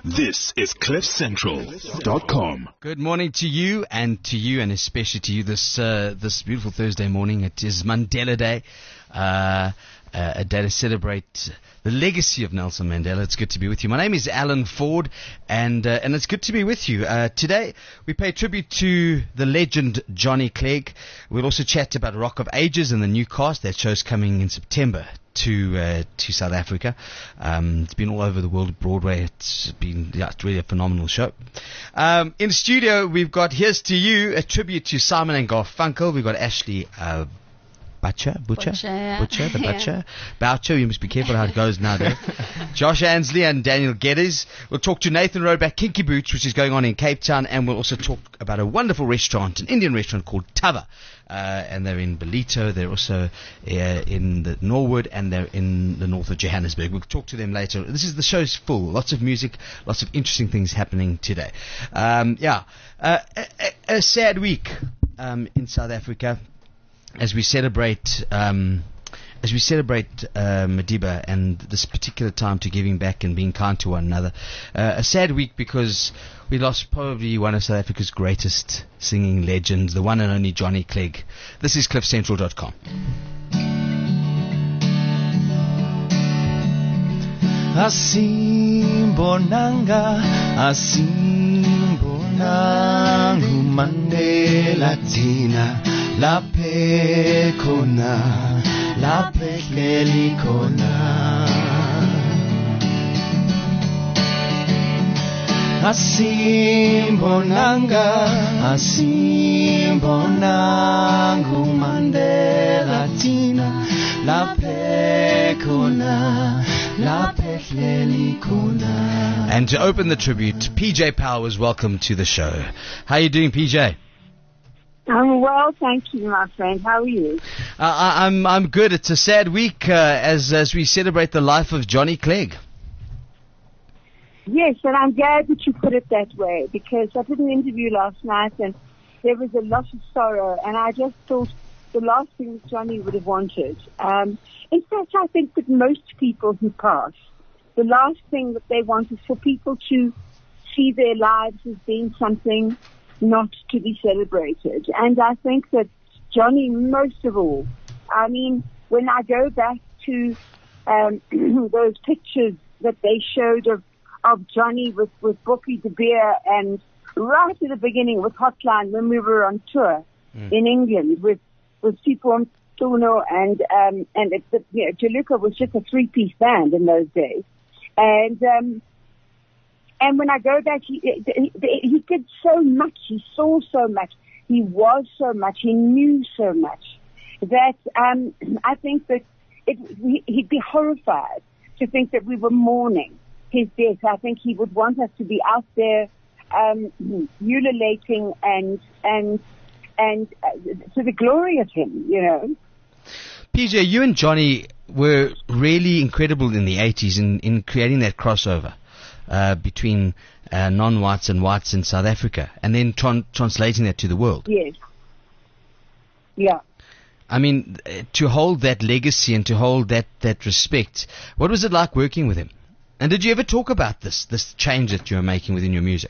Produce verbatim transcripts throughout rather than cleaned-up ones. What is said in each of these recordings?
This is cliff central dot com. Good morning to you, and to you, and especially to you this uh, this beautiful Thursday morning. It is Mandela Day, uh, uh, a day to celebrate the legacy of Nelson Mandela. It's good to be with you. My name is Alan Ford, and uh, and it's good to be with you. Uh, today, we pay tribute to the legend Johnny Clegg. We'll also chat about Rock of Ages and the new cast. That show's coming in September to uh, to South Africa. Um, it's been all over the world, Broadway. It's been yeah, it's really a phenomenal show. Um, in the studio, we've got Here's to You, a tribute to Simon and Garfunkel. We've got Ashley uh, Butcher, Butcher, Butcher, yeah. Butcher, the Yeah. Butcher, Boucher. You must be careful how it goes nowadays. Josh Ansley and Daniel Geddes. We'll talk to Nathan Roadback, Kinky Boots, which is going on in Cape Town, and we'll also talk about a wonderful restaurant, an Indian restaurant called Tava. Uh, and they're in Belito, they're also uh, in the Norwood, and they're in the north of Johannesburg. We'll talk to them later. This is the show's full, lots of music, lots of interesting things happening today. Um, yeah, uh, a, a, a sad week um, in South Africa as we celebrate um, as we celebrate uh, Madiba and this particular time to giving back and being kind to one another. Uh, a sad week because we lost probably one of South Africa's greatest singing legends, the one and only Johnny Clegg. This is cliff central dot com. Asimbonanga, asimbonanga Mandela Tina, la pekona, la pekelikona. Asimbonanga, asimbonanga Mandela Tina, la pekona, la pekelikona. And to open the tribute, P J Powers, welcome to the show. How are you doing, P J? I'm well, thank you, my friend. How are you? Uh, I, I'm I'm good. It's a sad week uh, as as we celebrate the life of Johnny Clegg. Yes, and I'm glad that you put it that way, because I did an interview last night and there was a lot of sorrow, and I just thought the last thing that Johnny would have wanted. Um, in fact, I think that most people who pass, the last thing that they want is for people to see their lives as being something not to be celebrated. And I think that Johnny, most of all, I mean, when I go back to um, those pictures that they showed of, of Johnny with, with Boekie de Beer, and right at the beginning with Hotline when we were on tour mm. in England with, with Sipho Mtuno and, um, and it, the, you know, Jaluka was just a three-piece band in those days. And, um, And when I go back, he, he, he did so much. He saw so much. He was so much. He knew so much that um, I think that it, he'd be horrified to think that we were mourning his death. I think he would want us to be out there um, ululating and and and uh, to the glory of him, you know. P J, you and Johnny were really incredible in the eighties in, in creating that crossover. Uh, between uh, non-whites and whites in South Africa, and then tran- translating that to the world. Yes. Yeah. I mean, uh, to hold that legacy and to hold that, that respect, what was it like working with him? And did you ever talk about this, this change that you were making within your music?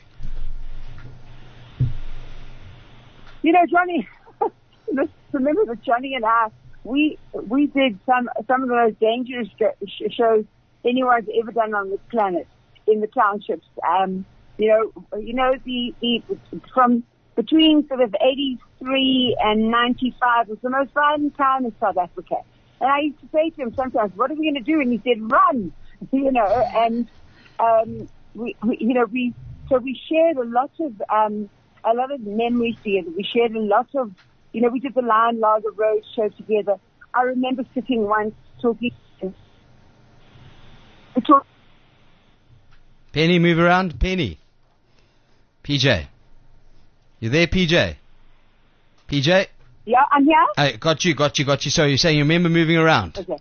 You know, Johnny, remember that Johnny and I, we we did some, some of the most dangerous sh- shows anyone's ever done on this planet. In the townships, um, you know, you know, the, the, from between sort of eighty-three and ninety-five was the most violent time in South Africa. And I used to say to him sometimes, what are we going to do? And he said, run, you know, and, um, we, we, you know, we, so we shared a lot of, um, a lot of memories together. We shared a lot of, you know, we did the Lion Lager Road show together. I remember sitting once talking, we talked, Penny, move around. Penny. P J. You there, P J? P J? Yeah, I'm here. Hey, got you, got you, got you. So you're saying you remember moving around? Okay.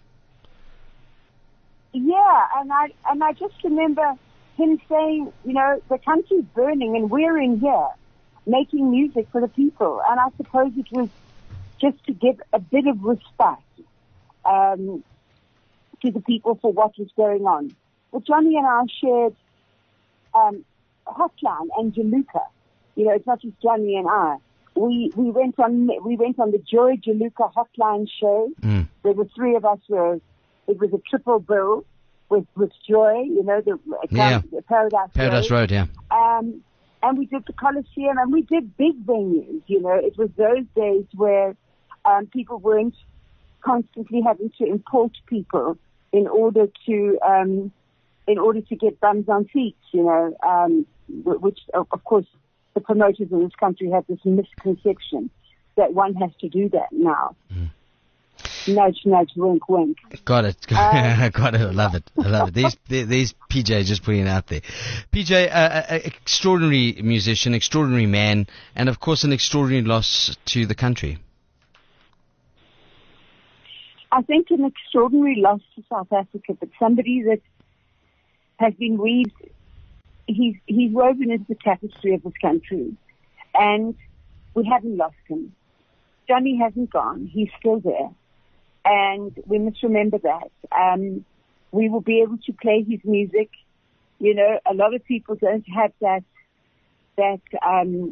Yeah, and I and I just remember him saying, you know, the country's burning and we're in here making music for the people. And I suppose it was just to give a bit of respect um, to the people for what was going on. But Johnny and I shared um, hotline and Jaluka. You know, it's not just Johnny and I. We we went on we went on the Joy Jaluka hotline show. Mm. There were three of us. Were it was a triple bill with with Joy. You know, the, Yeah. the Paradise Paradise Road. Road, yeah. Um, and we did the Coliseum, and we did big venues. You know, it was those days where um, people weren't constantly having to import people in order to um, in order to get bums on seats. You know, um, wh- which of, of course the promoters in this country have this misconception that one has to do that now. Mm. Nudge, nudge, wink, wink. Got it. Um, Got it. I love it. I love it. These, these P J just putting it out there. P J, uh, uh, extraordinary musician, extraordinary man, and of course an extraordinary loss to the country. I think an extraordinary loss to South Africa, but somebody that has been weaved, he's, he's woven into the tapestry of this country, and we haven't lost him. Johnny hasn't gone. He's still there. And we must remember that. Um, we will be able to play his music. You know, a lot of people don't have that, that, um,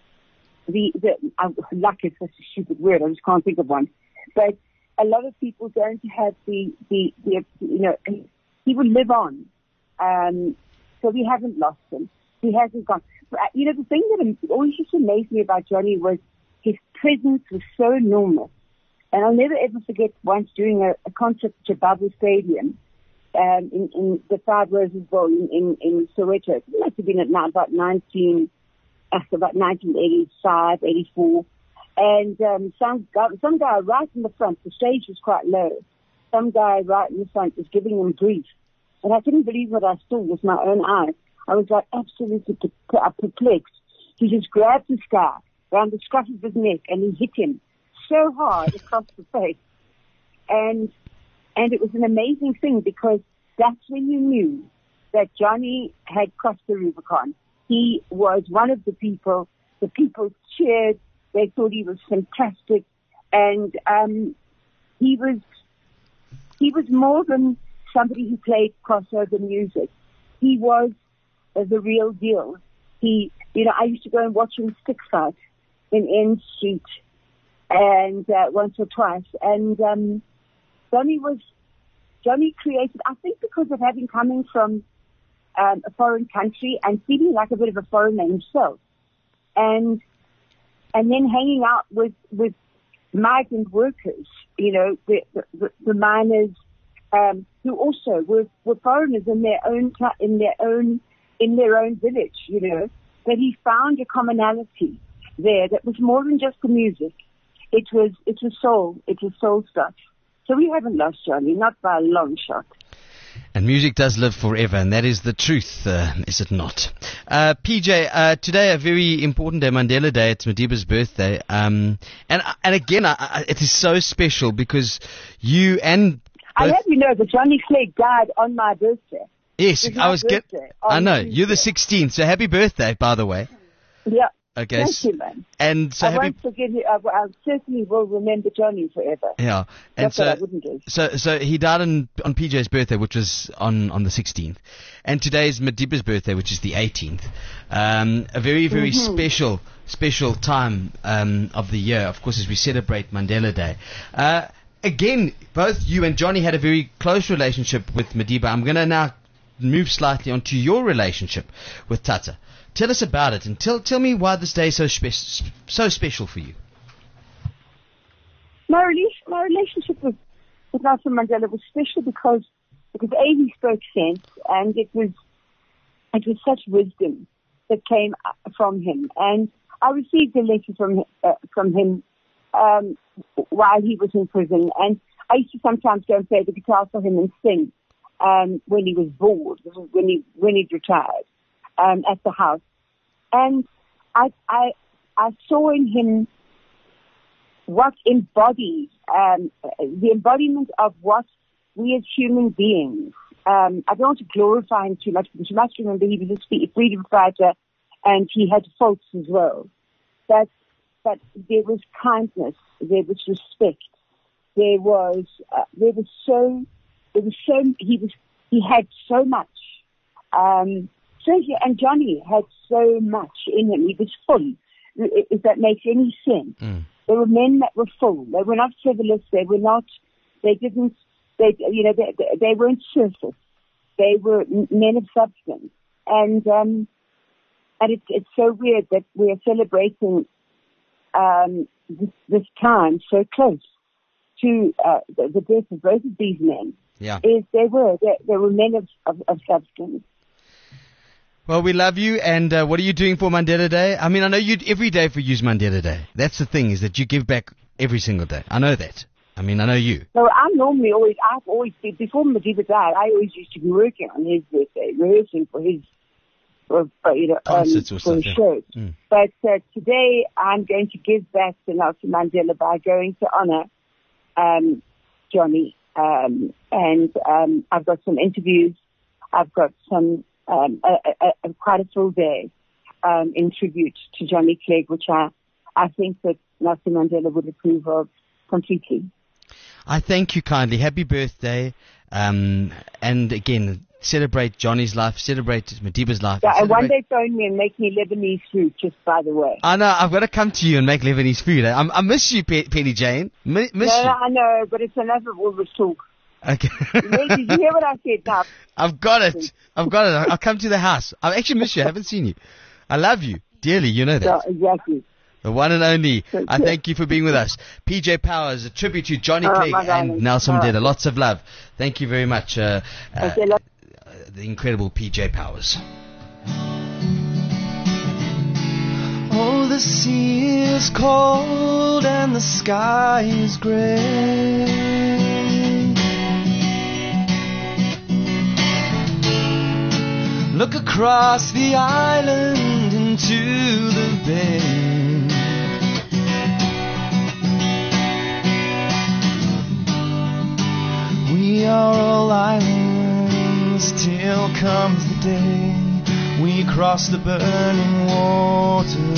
the, the, uh, luck is such a stupid word. I just can't think of one. But a lot of people don't have the, the, the, you know, he will live on. Um, so we haven't lost him. He hasn't gone. You know, the thing that always used to amaze me about Johnny was his presence was so enormous. And I'll never ever forget once doing a, a concert at Jabavu Stadium um, in, in the Five Roses Bowl in, in, in Soweto. It must have been at now about nineteen, after about nineteen eighty-five, eighty-four. And um, some guy, some guy right in the front, the stage was quite low. Some guy right in the front was giving him grief. And I couldn't believe what I saw with my own eyes. I was like absolutely perplexed. He just grabbed this guy around the scruff of his neck and he hit him so hard across the face. And and it was an amazing thing because that's when you knew that Johnny had crossed the Rubicon. He was one of the people, the people cheered, they thought he was fantastic, and um, he was he was more than somebody who played crossover music. He was uh, the real deal. He, you know, I used to go and watch him stick fight in N Street, and uh, once or twice. And um, Johnny was Johnny created, I think, because of having coming from um, a foreign country and feeling like a bit of a foreigner himself, and and then hanging out with with migrant workers, you know, the the, the miners um, who also were, were foreigners in their own in their own in their own village, you know, that he found a commonality there that was more than just the music. It was, it was soul. It was soul stuff. So we haven't lost Johnny, not by a long shot. And music does live forever, and that is the truth, uh, is it not? Uh, P J, uh, today a very important day, Mandela Day. It's Madiba's birthday. Um, and and again, I, I, it is so special because you and... I have you know that Johnny Clegg died on my birthday. Yes, It's I my was get. birthday I on know, Tuesday. you're the sixteenth, so happy birthday, by the way. Yeah. Okay. Thank s- you, man. And so I happy... won't forgive you. I, I certainly will remember Johnny forever. Yeah, and That's so what I wouldn't do. so so he died on on P J's birthday, which was on on the sixteenth, and today is Madiba's birthday, which is the eighteenth. Um, a very very Mm-hmm. special special time um, of the year, of course, as we celebrate Mandela Day. Uh, again, both you and Johnny had a very close relationship with Madiba. I'm going to now move slightly onto your relationship with Tata. Tell us about it, and tell tell me why this day is so spe- so special for you. My, rela- my relationship with, with Nelson Mandela was special because, because A, he spoke sense, and it was, it was such wisdom that came from him. And I received a letter from, uh, from him, um, while he was in prison, and I used to sometimes go and play the guitar for him and sing, um, when he was bored, when he, when he'd retired, um, at the house. And I, I, I saw in him what embodies, um, the embodiment of what we as human beings, um, I don't want to glorify him too much, because you must remember he was a spe- freedom fighter and he had faults as well. But, but there was kindness, there was respect, there was, uh, there was so, there was so, he was, he had so much, um, strangely, and Johnny had so much in him. He was full, if that makes any sense. Mm. They were men that were full. They were not frivolous. They were not, they didn't, they, you know, they, they weren't surface. They were men of substance. And, um, and it's, it's so weird that we are celebrating, um, this, this time so close to, uh, the, the death of both of these men. Yeah. Is they were, they, they were men of, of, of substance. Well, we love you, and uh, what are you doing for Mandela Day? I mean, I know you every day for use Mandela Day. That's the thing, is that you give back every single day. I know that. I mean, I know you. So I'm normally always, I've always, before Madiba died, I always used to be working on his birthday, rehearsing for his, for, for, you know, Concerts um, or for his something. shows. Mm. But uh, today I'm going to give back to Nelson Mandela by going to honor um, Johnny. Um, and um, I've got some interviews. I've got some um, a, a, a, quite a full day um, in tribute to Johnny Clegg, which I I think that Nelson Mandela would approve of completely. I thank you kindly. Happy birthday. Um, and again, celebrate Johnny's life, celebrate Madiba's life. Yeah, and celebrate- one day phone me and make me Lebanese food, just by the way. I know, I've got to come to you and make Lebanese food. I, I miss you, Pe- Penny Jane. Mi- miss No, you. I know, but it's enough of all this talk. Okay. Did you hear what I said now? I've got it. I've got it. I'll come to the house. I actually miss you. I haven't seen you. I love you dearly. You know that. Yeah, exactly. The one and only. Thank I you. thank you for being with us. P J Powers, a tribute to Johnny All right, Clegg my and darling. Nelson All right. Mandela. Lots of love. Thank you very much. Uh, uh, Okay, love- the incredible P J Powers. Oh, the sea is cold and the sky is gray. Look across the island into the bay. We are all islands till comes the day we cross the burning water.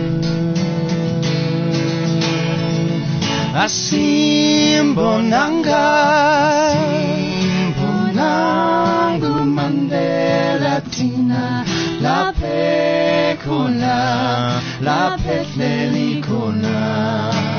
Asimbonanga, Asimbonanga, Mandela Tina, La Pekona, La Petlelikona.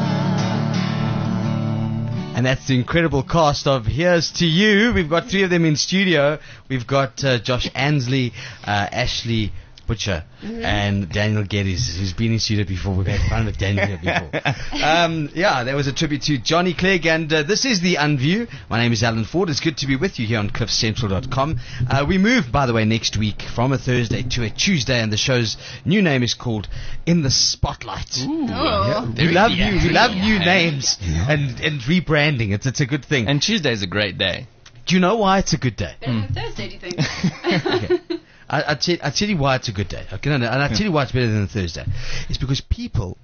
And that's the incredible cast of Here's to You. We've got three of them in studio. We've got uh, Josh Ansley, uh, Ashley Butcher, Mm-hmm. and Daniel Geddes, who's been in studio before. We've had fun with Daniel here before. Um, yeah, that was a tribute to Johnny Clegg, and uh, this is The Unview. My name is Alan Ford. It's good to be with you here on cliff central dot com. Uh, we move, by the way, next week from a Thursday to a Tuesday, and the show's new name is called In the Spotlight. Oh. We love you. We love new names and, and rebranding. It's it's a good thing. And Tuesday's a great day. Do you know why it's a good day? Better than Thursday, do you think? Okay. I, I, tell, I tell you why it's a good day. Okay, no, no, and I tell you why it's better than a Thursday. It's because people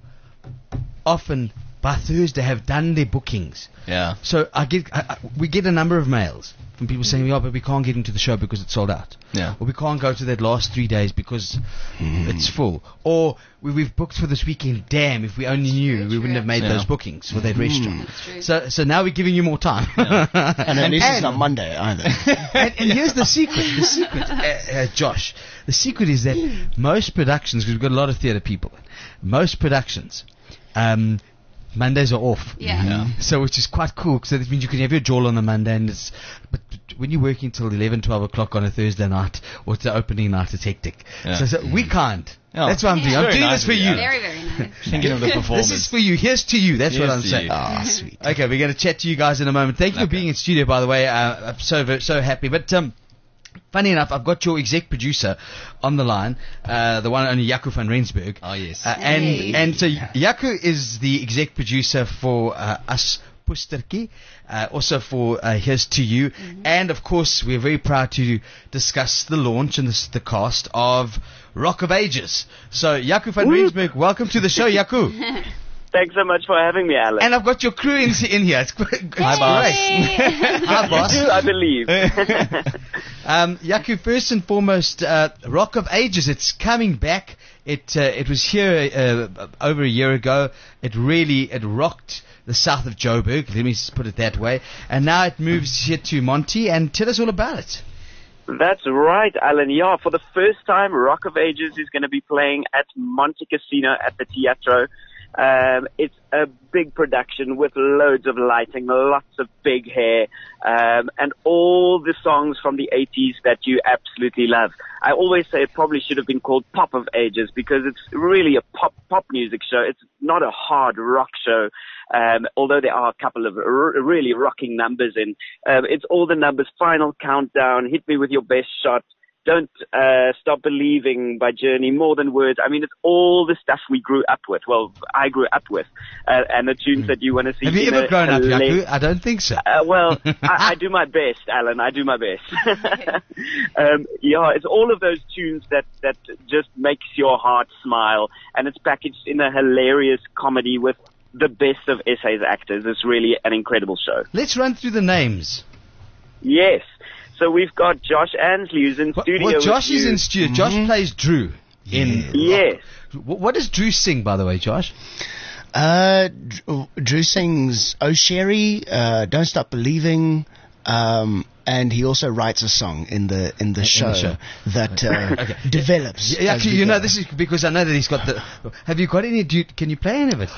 often by Thursday have done their bookings. Yeah. So I get I, I, we get a number of mails from people saying, "Oh, but we can't get into the show because it's sold out." Yeah. Or we can't go to that last three days because it's full. Or we, we've booked for this weekend. Damn, if we only knew, we wouldn't have made Yeah. those bookings for that restaurant. true. So so now we're giving you more time. And at least it's And- not Monday either. and, and here's the secret. The secret, uh, uh, Josh. The secret is that most productions, because we've got a lot of theatre people, most productions, um, Mondays are off. Yeah. Yeah. So which is quite cool, because that means you can have your jaw on the Monday, and it's. But when you're working till eleven, twelve o'clock on a Thursday night, or it's the opening night, it's hectic. Yeah. So, so we can't. Oh. That's what I'm doing. I'm Very doing nice this for of you, you. Alan. Very, very nice. Thinking of the performance. This is for you. Here's to you. That's what Here's I'm to saying. you. Ah, sweet. Okay, we're going to chat to you guys in a moment. Thank you for Okay. being in studio, by the way. Uh, I'm so ve- so happy. But um, funny enough, I've got your exec producer on the line, uh, the one and only Jaco van Rensburg. Oh, yes. Uh, and Hey. and so Jaco is the exec producer for uh, Us Pusterki, uh, also for uh, Here's to You, and of course we're very proud to discuss the launch and the, the cast of Rock of Ages. So Jaco van Rensburg, welcome to the show, Jaco. Thanks so much for having me, Alan. And I've got your crew in, in here. It's, it's Hi, boss. great. Hi, boss. You, I believe. Um, Jaco, first and foremost, uh, Rock of Ages, it's coming back. It uh, it was here uh, over a year ago. It really, it rocked the south of Joburg, let me s- put it that way. And now it moves here to Monty, and tell us all about it. That's right, Alan. Yeah, for the first time, Rock of Ages is going to be playing at Monte Cassino at the Teatro. Um, it's a big production with loads of lighting, lots of big hair, um, and all the songs from the eighties that you absolutely love. I always say it probably should have been called Pop of Ages because it's really a pop pop music show. It's not a hard rock show, um, although there are a couple of r- really rocking numbers in. Um, it's all the numbers: Final Countdown, Hit Me With Your Best Shot, Don't uh, Stop Believing by Journey, More Than Words. I mean, it's all the stuff we grew up with. Well, I grew up with. Uh, and the tunes that you want to see. Have you in ever a, grown a up, le- Yaku? I don't think so. Uh, well, I, I do my best, Alan. I do my best. um, yeah, it's all of those tunes that, that just makes your heart smile. And it's packaged in a hilarious comedy with the best of S A's actors. It's really an incredible show. Let's run through the names. Yes. So we've got Josh Ansley, who's in Well, studio well, Josh with is you. in studio. Josh plays Drew. In Yes. Wh- What does Drew sing, by the way, Josh? Uh, Drew, Drew sings "Oh Sherry," uh, "Don't Stop Believing," um, and he also writes a song in the in the, show, the show. that uh, Okay. develops. Yeah, as actually, we you know, go. this is because I know that he's got the. Have you got any? Do you, can you play any of it?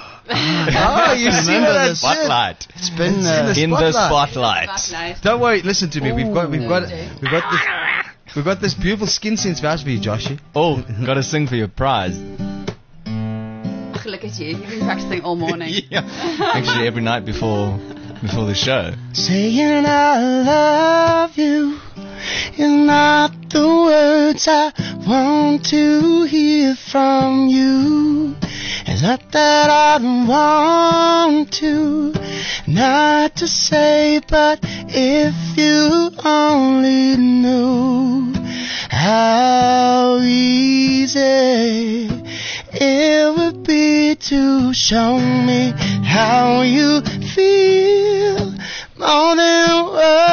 Oh, you see Remember what I the did? Spotlight. It's been It's uh, in In the spotlight. spotlight. Spotlight. Don't worry, listen to me. We've got, we've got, Ooh. we've got this, we've got this beautiful skin sense voucher for you, Joshy. Oh, got to sing for your prize. Ach, look at you. You've been practicing all morning. Yeah. Actually, every night before before the show. saying I love you is not the words I want to hear from you. It's not that I don't want to, not to say, but if you only knew how easy it would be to show me how you feel more than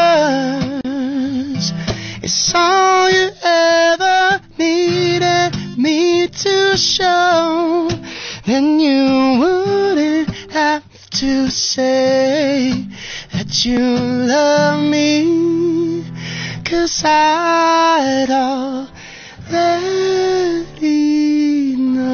words. It's all you ever needed me to show. Then you wouldn't have to say that you love me, 'cause I'd already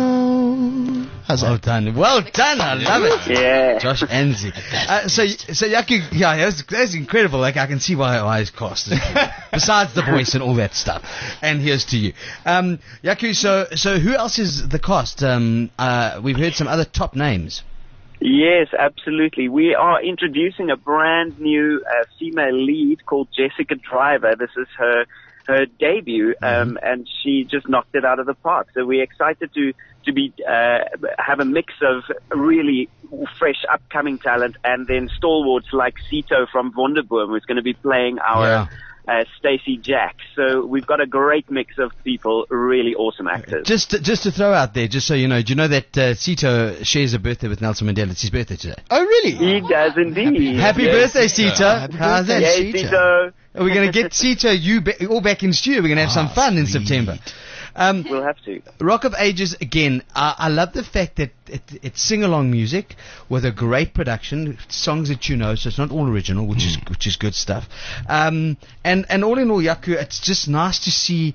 know. How's Well that? done, well done. I love it. Yeah. Josh Ansley. Uh, so, so Yaku, yeah, that's, that's incredible. Like, I can see why, why his cost. Besides the voice and all that stuff. And here's to you. Um, Yaku, so, so who else is the cast? Um, uh, we've heard some other top names. Yes, absolutely. We are introducing a brand new uh, female lead called Jessica Driver. This is her her debut, um, and she just knocked it out of the park. So we're excited to to be uh, have a mix of really fresh upcoming talent and then stalwarts like Sito from Wonderboom, who's going to be playing our Yeah. uh, Stacey Jack. So we've got a great mix of people, really awesome actors. Just, to, just to throw out there, just so you know, do you know that uh, Sito shares a birthday with Nelson Mandela? It's his birthday today. Oh, really? He does indeed. Happy Yes. birthday, Sito. Happy How's that? Yes, Sito. Sito. We're going to get Sito, you ba- all back in studio. We're going to have some Ah, fun in sweet. September. Um, We'll have to. Rock of Ages, again, I, I love the fact that it, it's sing-along music with a great production, songs that you know, so it's not all original, which is which is good stuff. Um, and, and all in all, Yaku, it's just nice to see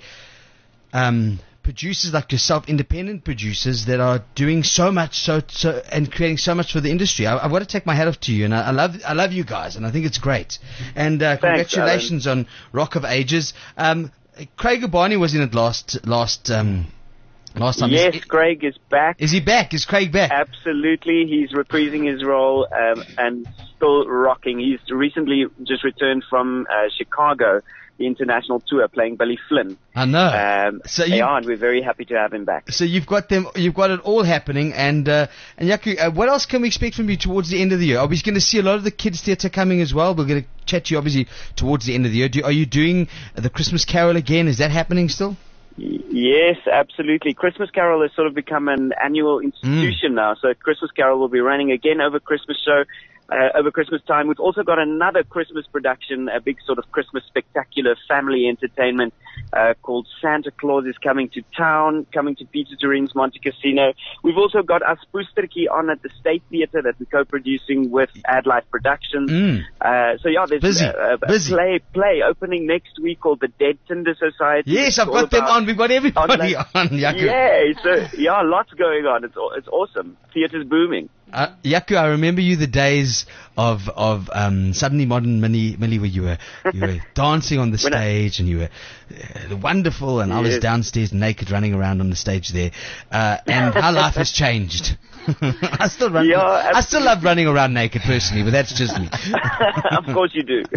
um, producers like yourself, independent producers that are doing so much so so and creating so much for the industry. I, I've got to take my hat off to you, and I, I love I love you guys, and I think it's great. And uh, Thanks, congratulations on Rock of Ages. Um, Craig Ubani was in it last last um, last time. Yes, Is, Craig is back. is he back? Is Craig back? Absolutely. He's reprising his role um, and still rocking. He's recently just returned from uh, Chicago, the international tour, playing Billy Flynn. I know. Um, So you- yeah, and we're very happy to have him back. So you've got them, you've got it all happening, and uh, and Yaku, uh, what else can we expect from you towards the end of the year? Are we going to see a lot of the kids theatre coming as well? We're going to chat to you obviously towards the end of the year. Do, are you doing the Christmas Carol again? Is that happening still? Y- Yes, absolutely. Christmas Carol has sort of become an annual institution now. So Christmas Carol will be running again over Christmas show. uh, over Christmas time. We've also got another Christmas production, a big sort of Christmas spectacular family entertainment uh, called Santa Claus is Coming to Town, coming to Peter Turin's Monte Casino. We've also got As Poestertjie on at the State Theatre that we're co-producing with AdLife Productions. Mm. Uh, so yeah, there's Busy. a, a, a Busy. play play opening next week called the Dead Tinder Society. Yes, It's I've all got them about- on. We've got everybody on on. Yaku. Yeah, so yeah, lots going on. It's aw- it's awesome. Theatre's booming. Uh, Yaku, I remember you the days of of um, Suddenly Modern Millie, Millie, where you were you were dancing on the When I- stage and you were uh, wonderful, and I was Yes. downstairs naked running around on the stage there, uh, and how life has changed. I still run. Yeah, I still love running around naked personally, but that's just me. Of course you do.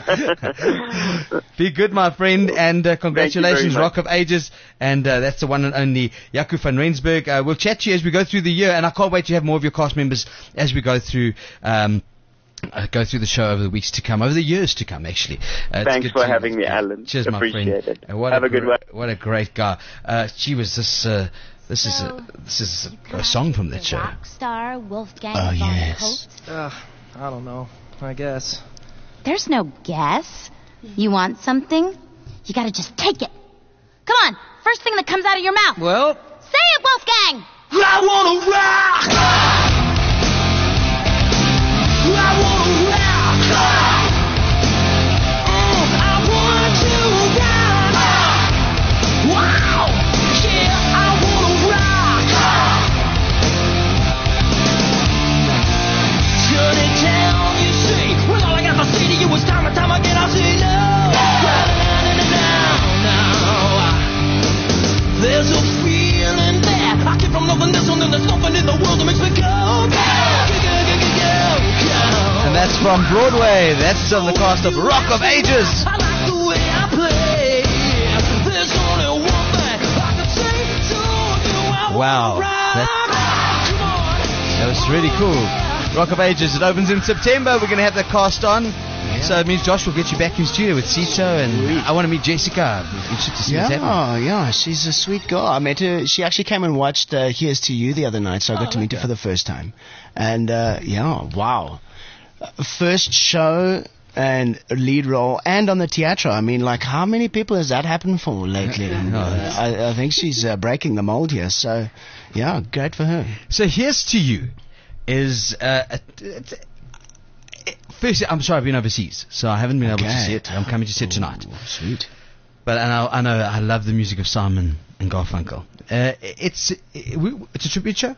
Be good, my friend, and uh, congratulations, much. Rock of Ages, and uh, that's the one and only Yaku van Rensburg. Uh, we'll chat to you as we go through the year, and I can't wait to have more of your cast members as we go through. Um, Uh, go through the show over the weeks to come, over the years to come, actually. Uh, it's Thanks good for to- having me, Alan. Cheers, my Appreciate friend. it. Uh, what Have a, a good gr- one. What a great guy. Uh, gee, was this? Uh, this is a, this is a, a song from that show. Rockstar Wolfgang Oh, von yes. Holst. Uh, I don't know. I guess. There's no guess. You want something? You gotta just take it. Come on, first thing that comes out of your mouth. Well, Say it, Wolfgang! I wanna rock. I wanna rock. Mm, I want to rock. Wow. Yeah, I wanna rock. Turn it down, you see. When all I got to say to you is time and time again, I say no. There's a feeling there. I keep from loving this one, and there's nothing in the world that makes me go, go, go, go, go, go, go. And that's from Broadway. That's on the cast of Rock of Ages. I like the way I play. There's only one thing I can say to you. I Wow. wanna That- rock. Come on. That was really cool. Rock of Ages. It opens in September. We're going to have the cast on. So it means Josh will get you back in studio with Cito, and I want to meet Jessica. Interested to see what's happening. Yeah, yeah, she's a sweet girl. I met her. She actually came and watched uh, Here's to You the other night, so I got to meet her for the first time. And uh, yeah, wow, Uh, first show and lead role, and on the Teatro. I mean, like, how many people has that happened for lately? And, uh, I, I think she's uh, breaking the mold here. So yeah, great for her. So Here's to You is uh, a, it's a, firstly, I'm sorry, I've been overseas, so I haven't been able to Okay. see it. I'm coming to see it tonight. Ooh, sweet. But I know, I know I love the music of Simon and Garfunkel. Uh, it's it, we- it's a tribute show.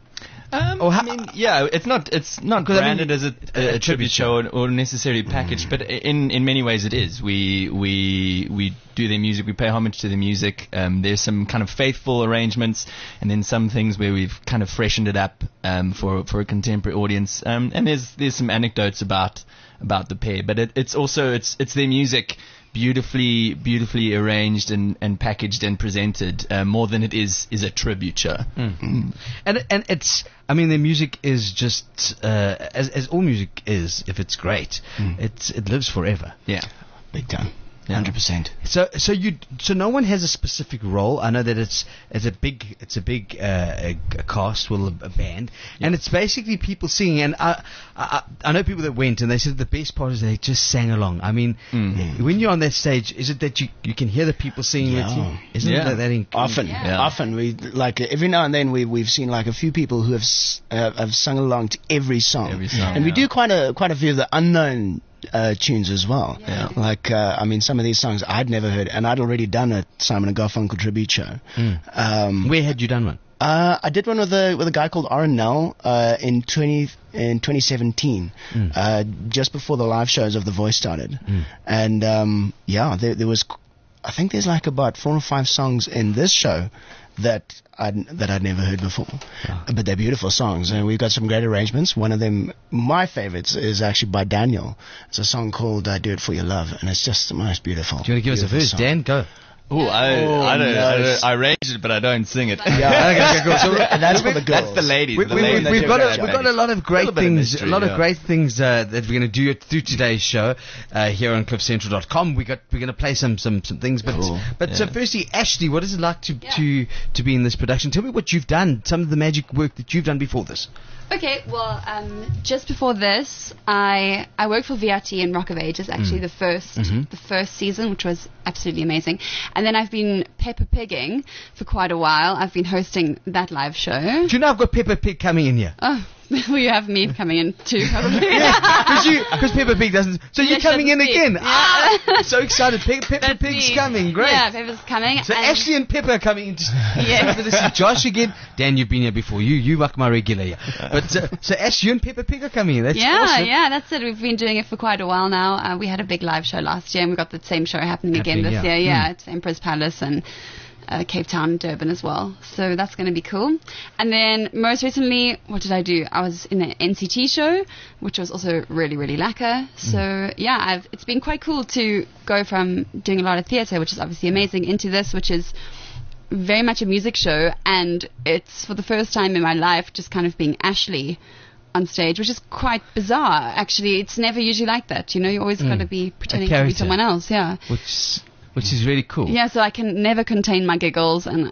Um, Or I ha- mean, yeah, it's not it's not 'Cause I mean, branded as a, a, a tribute tribute show or, or necessarily packaged, but in in many ways it is. We we we do their music, we pay homage to their music. Um, there's some kind of faithful arrangements, and then some things where we've kind of freshened it up um, for for a contemporary audience. Um, and there's there's some anecdotes about about the pair, but it, it's also it's it's their music. Beautifully, beautifully arranged and, and packaged and presented, uh, more than it is is a tribute show. And and it's I mean, their music is just uh, as as all music is. If it's great, it's it lives forever. Yeah. Big time. Yeah. Hundred percent. So so you so no one has a specific role. I know that it's it's a big it's a big uh, a, a cast, well, a, a band, and it's basically people singing. And I, I I know people that went and they said the best part is they just sang along. I mean, when you're on that stage, is it that you you can hear the people singing with you? Yeah. Isn't Yeah. that, that inc- Often, Yeah. often we like uh, every now and then we we've seen like a few people who have s- uh, have sung along to every song, Every song, and we yeah. do quite a quite a few of the unknown uh, tunes as well. Yeah. Like uh, I mean, some of these songs I'd never heard, and I'd already done a Simon and Garfunkel tribute show. Um, Where had you done one? uh, I did one with a with a guy called Aaron Nell uh, in twenty in twenty seventeen, uh, just before the live shows of The Voice started, and um, yeah, there, there was, I think there's like about four or five songs in this show that I'd, that I'd never heard before, but they're beautiful songs, and we've got some great arrangements. One of them, my favorites, is actually by Daniel. It's a song called uh, "Do It for Your Love," and it's just the most beautiful. Do you want to give us a beautiful verse, song. Dan? Go. Ooh, I, Oh, I, don't, I nice. don't. I arrange it, but I don't sing it. Yeah. Okay, okay, cool. So And that's for the girls. That's the ladies. We, the we, ladies we, we've that got do a, that. we've got a lot of great Little bit of things, mystery, a lot yeah. of great things uh, that we're going to do through today's show uh, here on cliff central dot com. We got we're going to play some some some things, but Cool. but so Yeah. firstly, Ashley, what is it like to Yeah. to to be in this production? Tell me what you've done, some of the magic work that you've done before this. Okay, well, um, just before this, I I worked for V R T in Rock of Ages, actually the first Mhm. the first season, which was absolutely amazing. And then I've been Peppa Pigging for quite a while. I've been hosting that live show. Do you know I've got Peppa Pig coming in here? Oh, well, you have me coming in too, probably. Because you because Peppa Pig doesn't. So Yeah, you're she coming in doesn't speak. again. Yeah. Ah, so excited! Pe- Peppa That's Pig's me. coming. Great. Yeah, Peppa's coming. So and Ashley and Pippa are coming in. Yeah. So this is Josh again. Dan, you've been here before. You you rock my regular. Yeah. But uh, so Ash, you and Pippa Pig are coming in. That's yeah, awesome. yeah, that's it. We've been doing it for quite a while now. Uh, we had a big live show last year, and we got the same show happening, again Happening, this yeah. year. Yeah, Mm. it's Emperor's Palace and uh, Cape Town, Durban as well. So that's going to be cool. And then most recently, what did I do? I was in an N C T show, which was also really, really lacquer. So Mm. yeah, I've, it's been quite cool to go from doing a lot of theatre, which is obviously amazing, into this, which is very much a music show, and it's for the first time in my life just kind of being Ashley on stage, which is quite bizarre. Actually, it's never usually like that. You know, you always got to be pretending to be character. someone else. Yeah, Which which is really cool. yeah. So I can never contain my giggles, and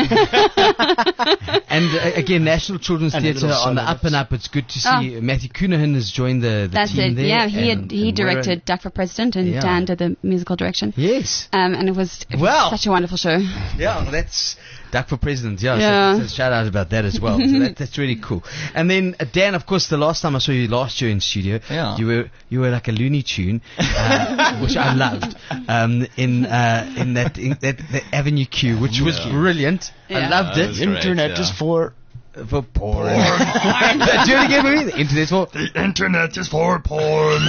And uh, again, National Children's And a Theatre little on the solo up and up. It's good to see Oh. Matthew Cunahan has joined the, the that's team it. there. Yeah, he and- had, he and directed Duck for President, and Yeah. Dan did the musical direction. Warren- Yes. Um, and it was, it was Wow. such a wonderful show. Yeah, well, that's Duck for President. Yeah, Yeah. So, so shout out about that as well. So that, that's really cool. And then uh, Dan, of course, the last time I saw you last year in studio, Yeah. you were you were like a Looney Tune, uh, which I loved. Um, in uh, in that in that, that Avenue Q, which was Yeah. brilliant. I Yeah. loved That it. was great, Internet yeah. is for For porn. Do it again for me. The internet's for. The internet is for porn.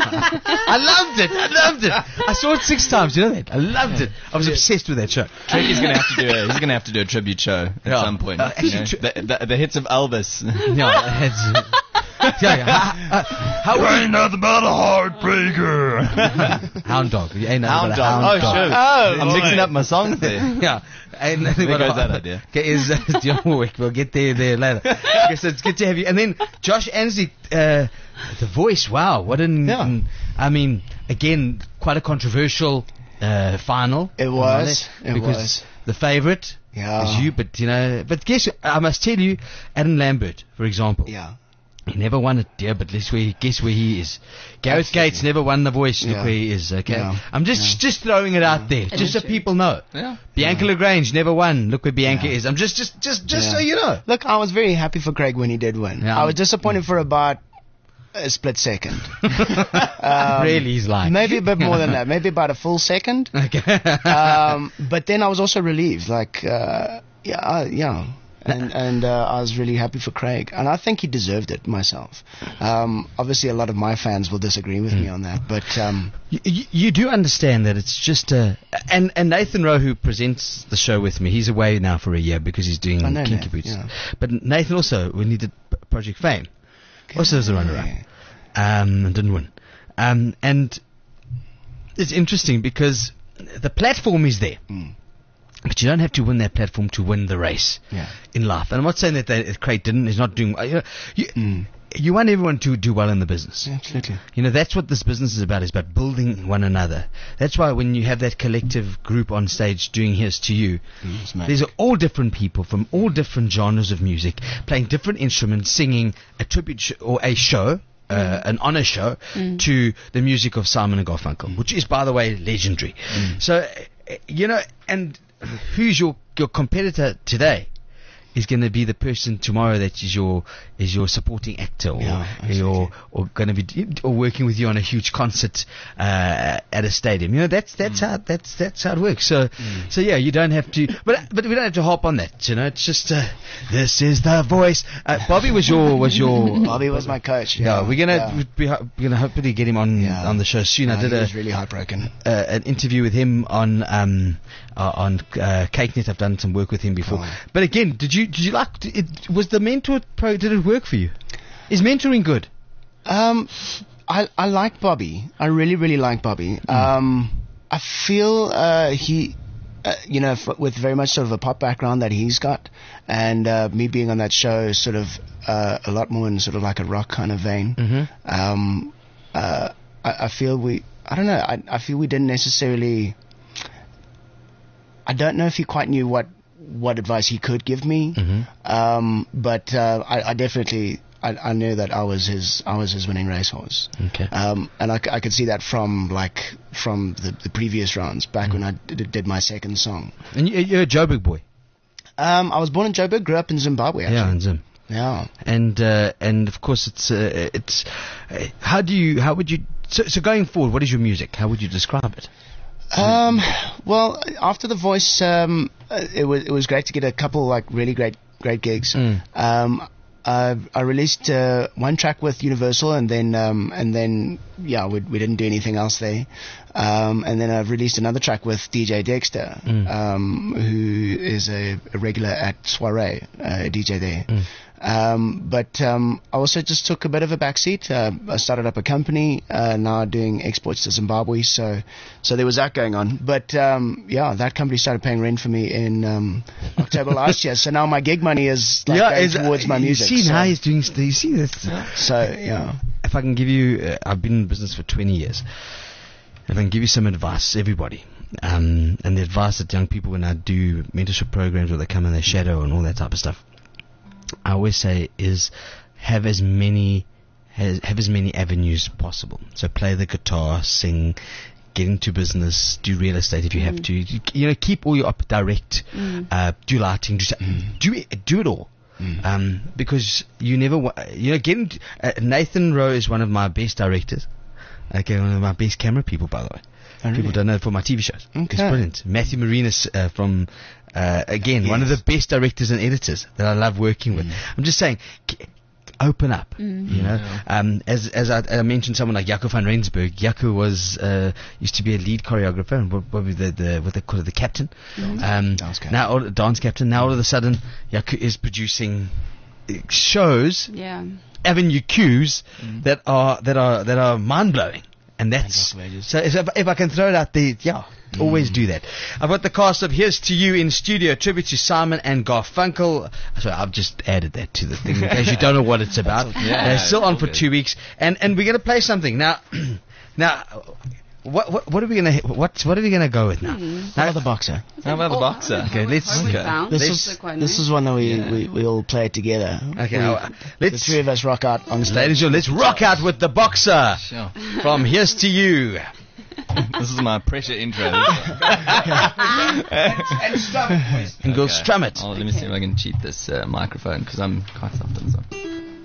I loved it. I loved it. I saw it six times. You know that? I loved it. I was obsessed with that show. He's gonna have to do a he's gonna have to do a tribute show at Yeah. some point. Uh, you actually, know? tri- the, the, the hits of Elvis. Yeah, it's, yeah, yeah. How, uh, how You ain't nothing but a heartbreaker. Hound dog. You ain't nothing Hound but a dog. hound Oh, dog. sure. Oh, I'm mixing up my songs there. Yeah. Ain't nothing There but a goes that hound- idea. Okay, is uh, Dion Warwick. We'll get there there later. Okay, so it's good to have you. And then Josh Ansley, uh, the voice. Wow, what an. Yeah. an- I mean, again, quite a controversial uh, final. It was. It because was. the favourite Yeah. is you, but you know, but guess I must tell you, Adam Lambert, for example. Yeah. He never won it, dear, but guess where he, guess where he is. Gareth Absolutely. Gates never won The Voice. Look Yeah. where he is. Okay, Yeah. I'm just just throwing it out there, just so true. people know. Yeah. Bianca Lagrange never won. Look where Bianca Yeah. is. I'm just just just just Yeah. so you know. Look, I was very happy for Craig when he did win. Yeah. I was disappointed for about a split second. Um, really, he's like Maybe a bit more than that. Maybe about a full second. Okay. Um, but then I was also relieved. Like, uh, yeah, uh, yeah. And and uh, I was really happy for Craig, and I think he deserved it myself. Um, obviously, a lot of my fans will disagree with me on that, but um, You, you, you do understand that it's just a and and Nathan Rowe, who presents the show with me, he's away now for a year because he's doing I know Kinky Nathan, Boots. yeah. But Nathan also, when he did P- Project Fame, also was a runner-up, um, and didn't win. Um, and it's interesting because the platform is there. Mm. But you don't have to win that platform to win the race Yeah. in life. And I'm not saying that, that Craig didn't. He's not doing. You, know, you, Mm. you want everyone to do well in the business. Absolutely. You know, that's what this business is about, is about building one another. That's why when you have that collective group on stage doing Here's to You, Mm, it's magic. these are all different people from all different genres of music, playing different instruments, singing a tribute sh- or a show, uh, an honor show, to the music of Simon and Garfunkel, which is, by the way, legendary. So, uh, you know, and who's your, your competitor today? Is going to be the person tomorrow that is your is your supporting actor, or Yeah, your or going to be or working with you on a huge concert uh, at a stadium. You know, that's that's how that's that's how it works. So so yeah, you don't have to, but but we don't have to hop on that. You know, it's just uh, this is the voice. Uh, Bobby was your was your Bobby was my coach. yeah. Yeah, We're gonna yeah. we, we're gonna hopefully get him on Yeah. on the show soon. I No, did he a was really heartbroken. uh, an interview with him on um uh, on uh, CakeNet. I've done some work with him before. Oh. But again, did you did you like it? Was the mentor pro? Did it work for you? Is mentoring good? Um, I I like Bobby. I really really like Bobby. Um, I feel uh, he uh, you know, f- with very much sort of a pop background that he's got, and uh, me being on that show, sort of uh, a lot more in sort of like a rock kind of vein. Mm-hmm. Um, uh, I, I feel we, I don't know, I, I feel we didn't necessarily. I don't know if he quite knew what what advice he could give me, Mm-hmm. um, but uh, I, I definitely. I, I knew that I was his. I was his winning racehorse. Okay. Um, and I, c- I could see that from like from the, the previous rounds back when I did, did my second song. And you, you're a Joburg boy. Um, I was born in Joburg, grew up in Zimbabwe. Actually. Yeah, in Zim. Yeah. And uh, and of course it's uh, it's. Uh, how do you? How would you? So, so going forward, what is your music? How would you describe it? Um, well, after The Voice, um, uh, it was it was great to get a couple like really great great gigs. Mm. Um, I I released uh, one track with Universal, and then um, and then yeah, we we didn't do anything else there. Um, and then I've released another track with D J Dexter, Mm. um, who is a, a regular at Soiree, uh, a D J there. Mm. Um, but um, I also just took a bit of a backseat. Uh, I started up a company uh, now doing exports to Zimbabwe, so so there was that going on. But um, yeah, that company started paying rent for me in um, October last year. So now my gig money is like going is, towards my you music. see so, now he's doing. You see this. so yeah. If I can give you, uh, I've been in business for twenty years. If I can give you some advice, everybody, um, and the advice that young people, when I do mentorship programs where they come in their shadow and all that type of stuff, I always say is have as many has, have as many avenues possible. So play the guitar, sing, get into business, do real estate if you have to. You, you know, keep all your up direct, Mm. uh, do lighting, do Mm. do it, do it all. Mm. Um, because you never, wa- you know, getting to, uh, Nathan Rowe is one of my best directors. Okay, one of my best camera people, by the way. Oh, really? People don't know it for my T V shows. It's Okay. brilliant. Matthew Marinas uh, from, uh, again, one of the Yes. best directors and editors that I love working with. Mm. I'm just saying, k- open up. Mm. You know, um, as as I, I mentioned, someone like Jaco van Rensburg. Jaco was uh, used to be a lead choreographer and what, what was the, the what they call it, the captain. Um, Dance captain. Now, all, dance captain. Now all of a sudden, Jaco is producing uh, shows, Yeah. Avenue Qs that are that are that are mind blowing. And that's Rock of Ages. so. If, if I can throw it out there, yeah, always do that. I've got the cast of Here's to You in studio, tribute to Simon and Garfunkel. Sorry, I've just added that to the thing in case you don't know what it's about. Yeah, They're still it's on all for good. two weeks, and and we're gonna play something now. Now, what what what are we gonna what what are we gonna go with now? How Now about the boxer? How about the boxer? Okay, let's- Homeward okay. Bound. This Let's- is quite this nice. is one that we, Yeah. we we all play it together. Okay, We- now, the let's three of us rock out on stage. ladies and gentlemen, let's rock out with the boxer Sure. from Here's to You. This is my pressure intro. And go strum it. Oh, let me see if I can cheat this uh, microphone because I'm quite soft on this one.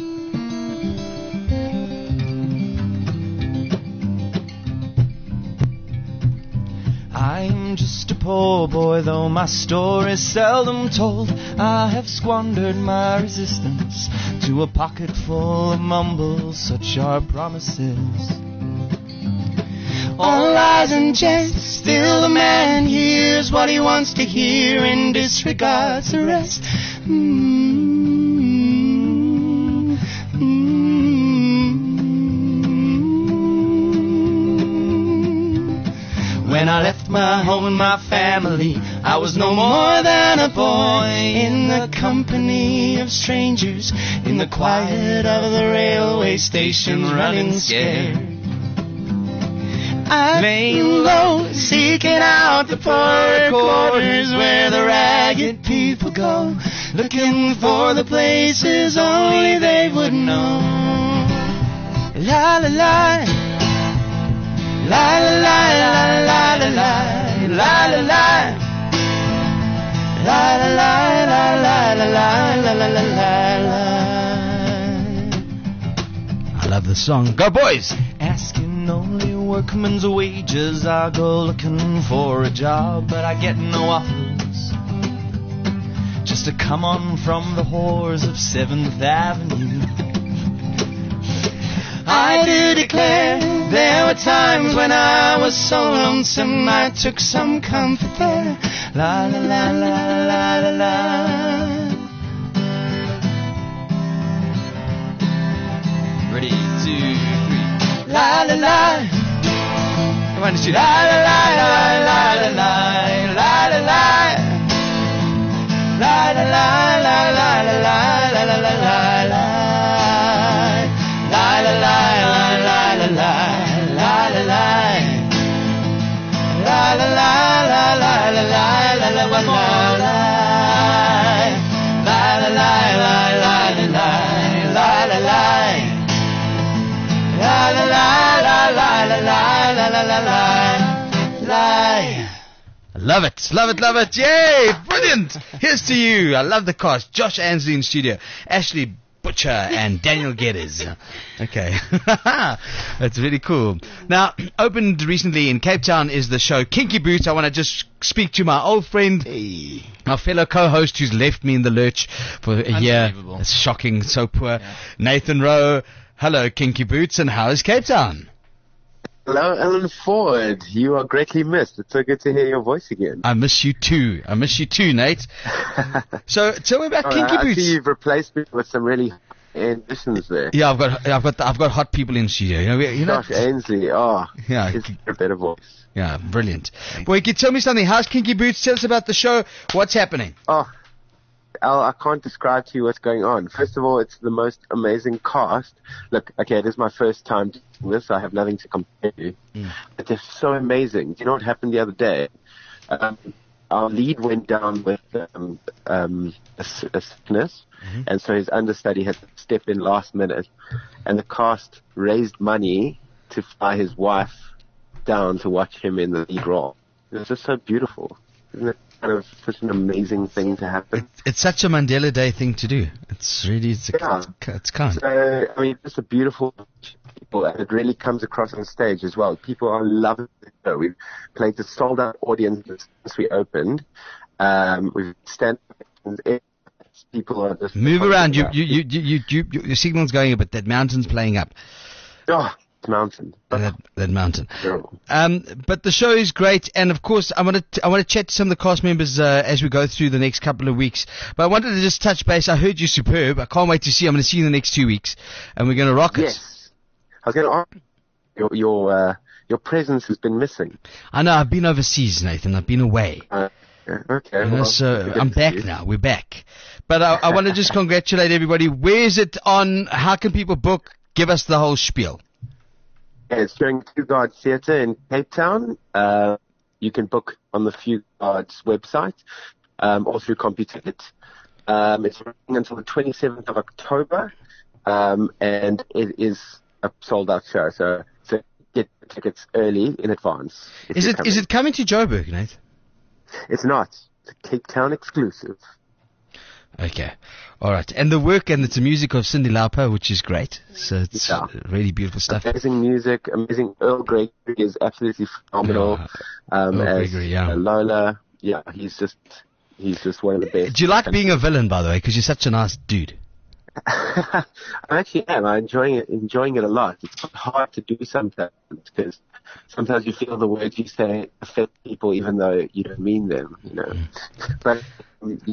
I'm just a poor boy, though my story's seldom told. I have squandered my resistance to a pocket full of mumbles, such are promises. All lies and jest, still the man hears what he wants to hear and disregards the rest. Mm, mm. When I left my home and my family, I was no more than a boy in the company of strangers, in the quiet of the railway station, running scared. I lay low, seeking out the poorer quarters where the ragged people go, looking for the places only they would know. La la la, la la la la la la la, la la la, la la la la la la la la la la. I love the song. Go boys! Asking only workman's wages, I go looking for a job, but I get no offers. Just to come on from the whores of seventh Avenue. I do declare there were times when I was so lonesome I took some comfort there. La la la la la la la. Ready, two, three. La la la. Come on, shoot. La la la la la la la la la la Love it, love it, love it. Yay, brilliant. Here's to you. I love the cast. Josh Ansley in studio. Ashley Butcher and Daniel Geddes. Okay. That's really cool. Now, opened recently in Cape Town is the show Kinky Boots. I want to just speak to my old friend, Hey. my fellow co-host who's left me in the lurch for a year. Unbelievable. It's shocking, so poor. Yeah. Nathan Rowe. Hello, Kinky Boots, and how is Cape Town? Hello, Alan Ford. You are greatly missed. It's so good to hear your voice again. I miss you too. I miss you too, Nate. So tell me about Oh, Kinky I Boots. see you've replaced me with some really ambitions there. Yeah, I've got, I've got, I've got hot people in studio. You know, we- you know. Josh Ainsley, oh, Yeah. he's a better voice. Yeah, brilliant. Well, you can tell me something. How's Kinky Boots? Tell us about the show. What's happening? Oh, Al, I can't describe to you what's going on. First of all, it's the most amazing cast. Look, okay, it is my first time doing this. I have nothing to compare to. Mm. But they're so amazing. Do you know what happened the other day? Um, our lead went down with um, um, a, s- a sickness, Mm-hmm. and so his understudy had to step in last minute. And the cast raised money to fly his wife down to watch him in the lead role. It was just so beautiful. Isn't it kind of such an amazing thing to happen? It's such a Mandela Day thing to do. It's really, it's, Yeah. it's, it's kind. So, I mean, it's a beautiful people, and it really comes across on stage as well. People are loving the show. We've played to sold-out audiences since we opened. Um, we've stand people are just Move around. You, you, you, you, you, you, you, your signal's going up, but that mountain's playing up. Oh, it's mountain. That, that mountain. Terrible. Um, but the show is great, and of course, I want to I want to chat to some of the cast members uh, as we go through the next couple of weeks. But I wanted to just touch base. I heard you superb. I can't wait to see. I'm going to see you in the next two weeks, and we're going to rock it. Yes. I was going to ask your your uh, your presence has been missing. I know. I've been overseas, Nathan. I've been away. Uh, okay. You know, well, so good I'm to back see you. now. We're back. But I, I want to just congratulate everybody. Where is it on? How can people book? Give us the whole spiel. Yeah, it's during Few Guards Theatre in Cape Town. Uh, you can book on the Few Guards website um, or through CompuTicket. Um, it's running until the twenty-seventh of October, um, and it is a sold-out show. So, so get tickets early in advance. if Is you're it is coming. it coming to Joburg, Nate? It's not. It's a Cape Town exclusive. Okay. All right. And the work, and it's a music of Cyndi Lauper, which is great. So it's Yeah. really beautiful stuff. Amazing music, amazing. Earl Gregory is absolutely phenomenal. Yeah, Um, Earl as Gregory, yeah. uh, Lola, yeah, he's just he's just one of the best. Do you like being a villain, by the way? Because you're such a nice dude. I actually am. I'm enjoying it, enjoying it a lot. It's hard to do sometimes because sometimes you feel the words you say affect people even though you don't mean them, you know. But um, you-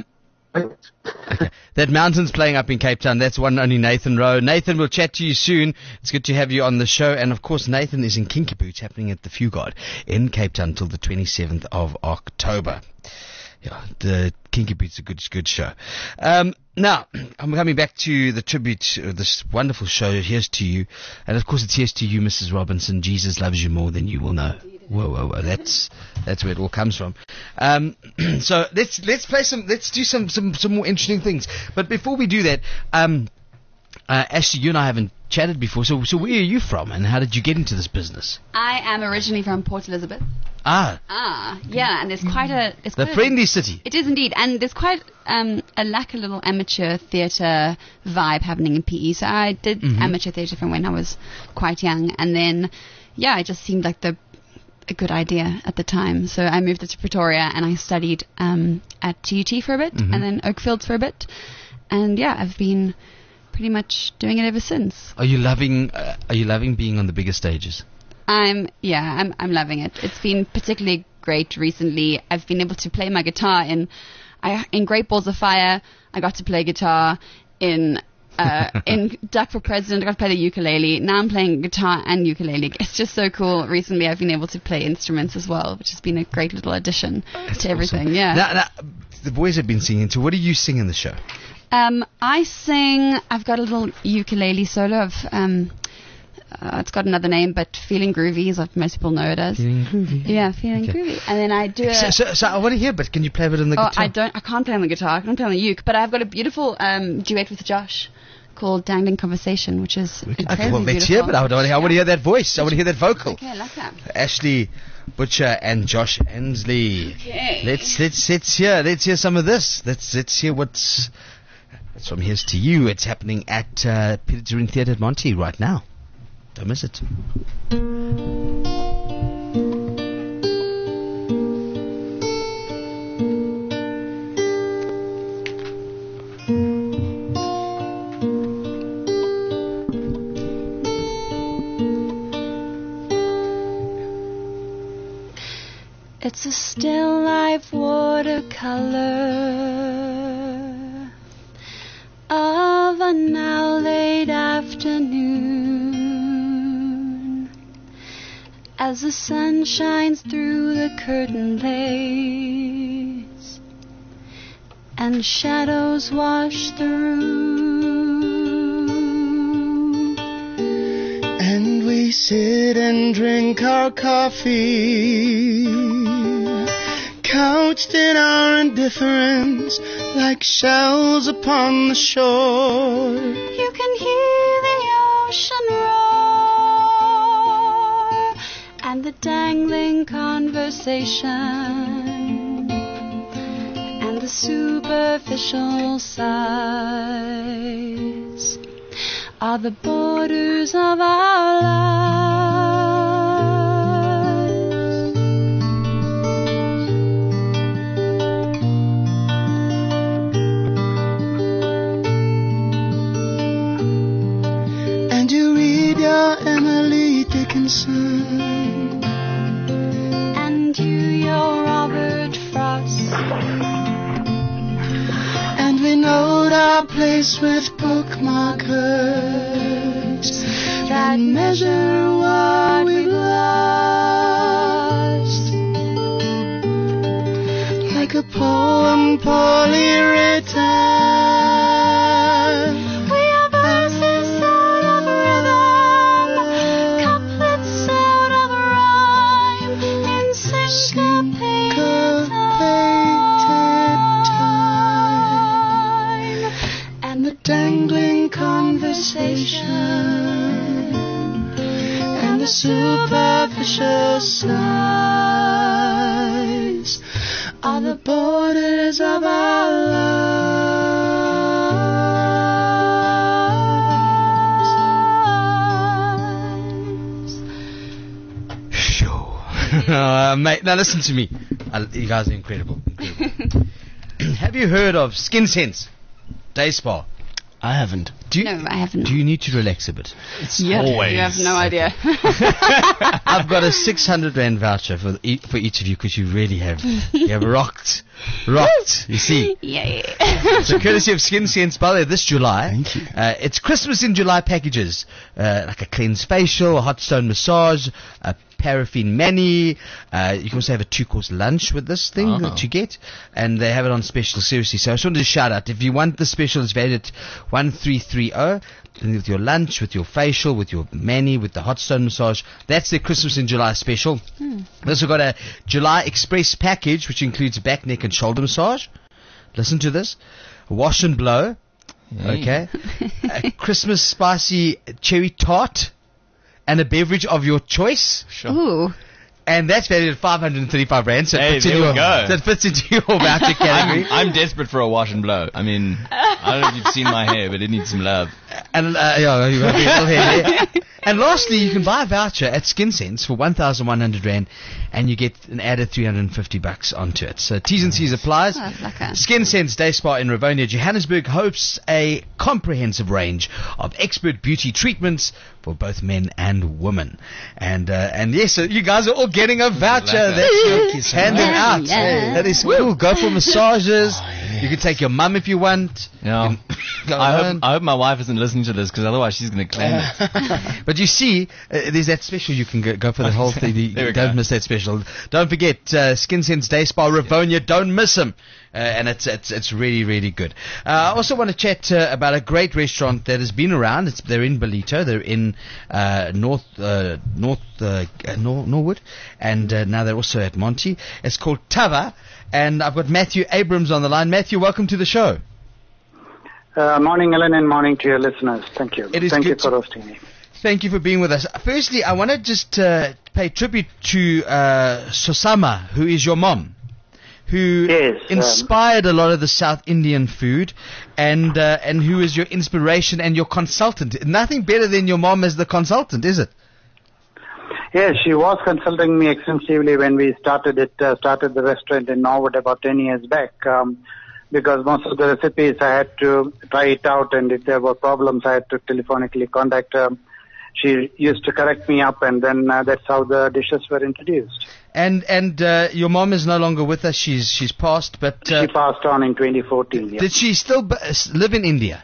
Okay. That mountain's playing up in Cape Town. That's one only Nathan Rowe. Nathan, we'll chat to you soon. It's good to have you on the show. And of course, Nathan is in Kinky Boots happening at the Few Guard in Cape Town until the twenty-seventh of October. Yeah, the Kinky Boots a good, good show. Um, now, I'm coming back to the tribute, uh, this wonderful show, Here's to You. And of course, it's Here's to You, Missus Robinson. Jesus loves you more than you will know. Whoa, whoa, whoa. That's, that's where it all comes from. Um, so let's, let's play some, let's do some, some, some more interesting things. But before we do that, um, uh, Ashley, you and I haven't chatted before. So, so where are you from and how did you get into this business? I am originally from Port Elizabeth. Ah, Ah, yeah, and there's quite a it's the quite friendly a, city. It is indeed, and there's quite um, a like a little amateur theatre vibe happening in P E. So I did Mhm. amateur theatre from when I was quite young, and then yeah, it just seemed like the a good idea at the time. So I moved to Pretoria and I studied um, at T U T for a bit, Mhm. and then Oakfields for a bit, and yeah, I've been pretty much doing it ever since. Are you loving, uh, are you loving being on the bigger stages? I'm yeah, I'm I'm loving it. It's been particularly great recently. I've been able to play my guitar in I in Great Balls of Fire. I got to play guitar in uh, in Duck for President. I got to play the ukulele. Now I'm playing guitar and ukulele. It's just so cool. Recently, I've been able to play instruments as well, which has been a great little addition to everything. Yeah. Now, now, the boys have been singing. So what do you sing in the show? Um, I sing. I've got a little ukulele solo of. Um, uh, it's got another name, but Feeling Groovy is what most people know it as. Feeling groovy. Yeah, Feeling Okay. Groovy. And then I do a. So, so, so I want to hear, but can you play a bit on the oh, guitar? I don't. I can't play on the guitar. I can play on the uke, but I've got a beautiful um, duet with Josh called Dangling Conversation, which is incredibly Okay, well, let's beautiful. hear, but I want to I want to hear that voice. I want to hear that vocal. Okay, I like that. Ashley Butcher and Josh Ansley. Okay. Let's let's let's hear let's hear some of this. Let's let's hear what's what's from Here's to You. It's happening at uh, Peter Turin Theatre at Monty right now. Don't miss it. It's a still life watercolor of a now late afternoon as the sun shines through the curtain lace and shadows wash the room. And we sit and drink our coffee, couched in our indifference, like shells upon the shore. You can hear the ocean roar and the dangling conversation and the superficial sighs are the borders of our lives. And you read your Emily Dickinson, and you your Robert Frost, and we note our place with bookmarkers that measure what we've lost, like a poem poorly written. Dangling conversation and the superficial sighs are the borders of our lives. Sure. uh, mate, now listen to me. Uh, you guys are incredible. incredible. Have you heard of Skin Sense Day Spa? I haven't. Do you, No, I haven't. Do you need to relax a bit? It's yeah, always. You have no idea. I've got a six hundred rand voucher for e- for each of you because you really have you have rocked, rocked. You see. Yay. So courtesy of Skin Sense, by the way, this July, Thank you. Uh, it's Christmas in July packages, uh, like a cleanse facial, a hot stone massage, a paraffin mani. Uh, you can also have a two-course lunch with this thing Oh. that you get, and they have it on special. Seriously, so I just wanted to shout out, if you want the special, it's valued at one three three zero. And with your lunch, with your facial, with your mani, with the hot stone massage, that's their Christmas in July special. Hmm. They've also got a July Express package, which includes back, neck, and shoulder massage. Listen to this: wash and blow. Okay, a Christmas spicy cherry tart, and a beverage of your choice. Sure. Ooh. And that's valued at five hundred thirty-five rand. So it Hey, fits in there we your, go. so it fits into your voucher category. I'm, I'm desperate for a wash and blow. I mean, I don't know if you've seen my hair, but it needs some love. And uh, yeah, you have a little hair there. And lastly, you can buy a voucher at Skin Sense for one thousand one hundred rand, and you get an added three hundred fifty bucks onto it. So T's and C's applies. Oh, that's lekker. Skin Sense Day Spa in Rivonia, Johannesburg hosts a comprehensive range of expert beauty treatments for both men and women. And uh, and yes, so you guys are all getting a voucher. Lekker. That's handing Yeah, out. yeah. That is cool. Go for massages. You can take your mum if you want. Yeah. You can go I home. hope, I hope my wife isn't listening to this because otherwise she's going to claim it. But you see, uh, there's that special you can go, go for the whole thing. You There we don't go. miss that special. Don't forget uh, Skin Sense Day Spa Rivonia. Don't miss them. Uh, and it's it's it's really really good. Uh, I also want to chat uh, about a great restaurant that has been around. It's they're in Ballito. They're in uh, North uh, North uh, Nor- Norwood, and uh, now they're also at Monty. It's called Tava, and I've got Matthew Abrams on the line. Matthew, welcome to the show. Uh, morning, Ellen, and morning to your listeners. Thank you. It is Thank you good for to- hosting me. Thank you for being with us. Firstly, I want to just uh, pay tribute to uh, Susama, who is your mom, who yes, inspired um, a lot of the South Indian food, and uh, and who is your inspiration and your consultant. Nothing better than your mom as the consultant, is it? Yes, she was consulting me extensively when we started it, uh, started the restaurant in Norwood about ten years back. Um, because most of the recipes I had to try it out, and if there were problems I had to telephonically contact her. She used to correct me up, and then uh, that's how the dishes were introduced. And and uh, your mom is no longer with us. She's she's passed, but uh, she passed on in twenty fourteen. Yeah. Did she still b- live in India?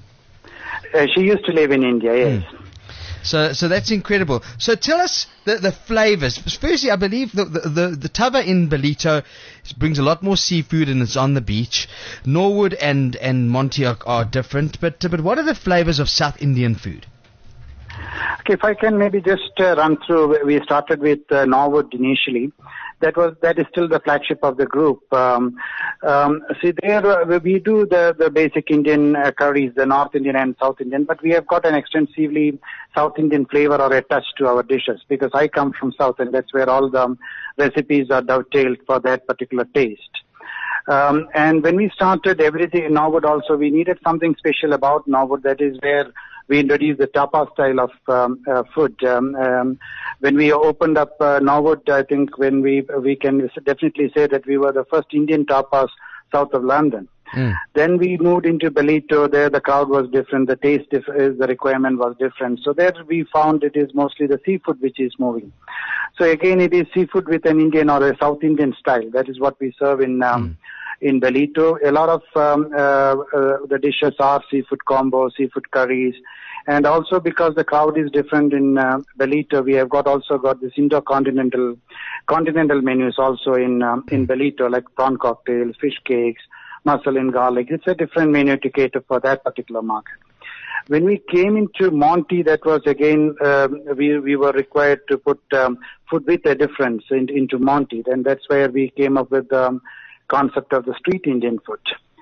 Uh, she used to live in India. Yes. Mm. So so that's incredible. So tell us the the flavors. Firstly, I believe the the the, the tava in Ballito brings a lot more seafood, and it's on the beach. Norwood and and Monty are, are different, but but what are the flavors of South Indian food? Okay, if I can maybe just uh, run through. We started with uh, Norwood initially. That was that is still the flagship of the group. Um, um, see, there uh, we do the the basic Indian uh, curries, the North Indian and South Indian, but we have got an extensively South Indian flavor or a touch to our dishes, because I come from South, and that's where all the um, recipes are dovetailed for that particular taste. Um, and when we started everything in Norwood also, we needed something special about Norwood. That is where we introduced the tapa style of um, uh, food. Um, um, when we opened up uh, Norwood, I think when we we can definitely say that we were the first Indian tapas south of London. Mm. Then we moved into Ballito. There the crowd was different, the taste, dif- the requirement was different. So there we found it is mostly the seafood which is moving. So again, it is seafood with an Indian or a South Indian style. That is what we serve in um, mm. in Ballito. A lot of um, uh, uh, the dishes are seafood combos, seafood curries. And also because the crowd is different in uh, Ballito, we have got also got this intercontinental continental menus also in um, in Ballito, like prawn cocktails, fish cakes, mussel and garlic. It's a different menu to cater for that particular market. When we came into Monty, that was again, um, we we were required to put um, food with a difference in, into Monty, and that's where we came up with the um, concept of the street Indian food.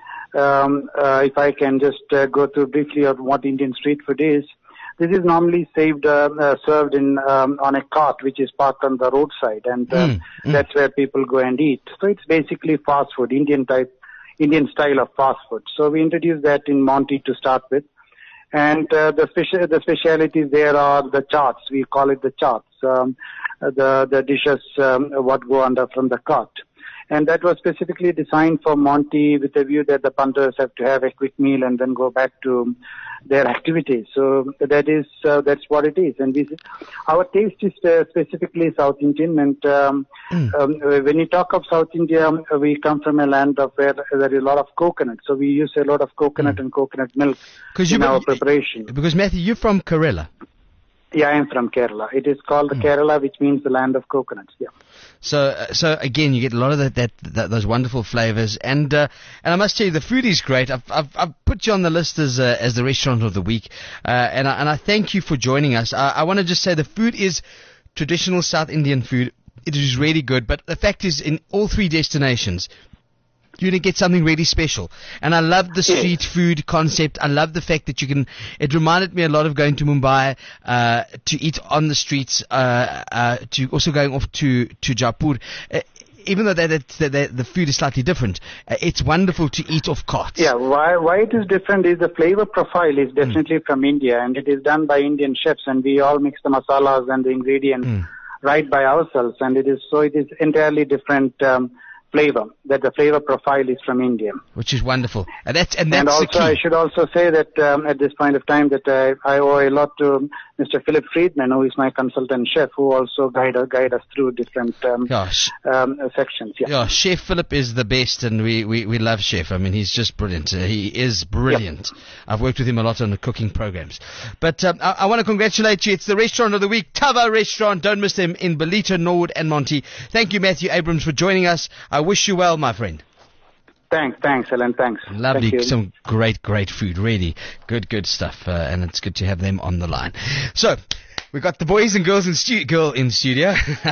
Um, uh, if I can just uh, go through briefly of what Indian street food is, this is normally saved, uh, uh, served in um, on a cart which is parked on the roadside, and uh, mm, mm. that's where people go and eat. So it's basically fast food, Indian type, Indian style of fast food. So we introduced that in Monty to start with, and uh, the special the specialities there are the charts. We call it the charts, um, the the dishes um, what go under from the cart. And that was specifically designed for Monty with a view that the punters have to have a quick meal and then go back to their activities. So that is, uh, that's what it is. And this, our taste is uh, specifically South Indian. And um, mm. um, when you talk of South India, we come from a land of where there is a lot of coconut. So we use a lot of coconut mm. and coconut milk in you, our preparation. Because Matthew, you're from Kerala. Yeah, I am from Kerala. It is called mm. Kerala, which means the land of coconuts. Yeah. So, uh, so again, you get a lot of that, that, that those wonderful flavors, and uh, and I must tell you, the food is great. I've I've, I've put you on the list as uh, as the restaurant of the week, uh, and I, and I thank you for joining us. I, I want to just say the food is traditional South Indian food. It is really good, but the fact is, in all three destinations, you're going to get something really special. And I love the street food concept. I love the fact that you can, it reminded me a lot of going to Mumbai, uh, to eat on the streets, uh, uh, to also going off to, to Jaipur. Uh, even though that, that, that the food is slightly different, uh, it's wonderful to eat off carts. Yeah, why, why it is different is the flavor profile is definitely mm. from India, and it is done by Indian chefs, and we all mix the masalas and the ingredients mm. right by ourselves, and it is, so it is entirely different, um, flavor, that the flavor profile is from India. Which is wonderful. And that's, and that's and also the key. I should also say that um, at this point of time that uh, I owe a lot to Mister Philip Friedman, who is my consultant chef, who also guide, uh, guide us through different um, Gosh. um, sections. Yeah. yeah, Chef Philip is the best, and we, we, we love Chef. I mean, he's just brilliant. Uh, he is brilliant. Yep. I've worked with him a lot on the cooking programs. But um, I, I want to congratulate you. It's the restaurant of the week, Tava Restaurant. Don't miss them in Ballito, Norwood and Monty. Thank you, Matthew Abrams, for joining us. I wish you well, my friend. Thanks, thanks, Alan, thanks. Lovely, Thank some great, great food, really. Good, good stuff, uh, and it's good to have them on the line. So, we've got the boys and girls in, stu- girl in studio,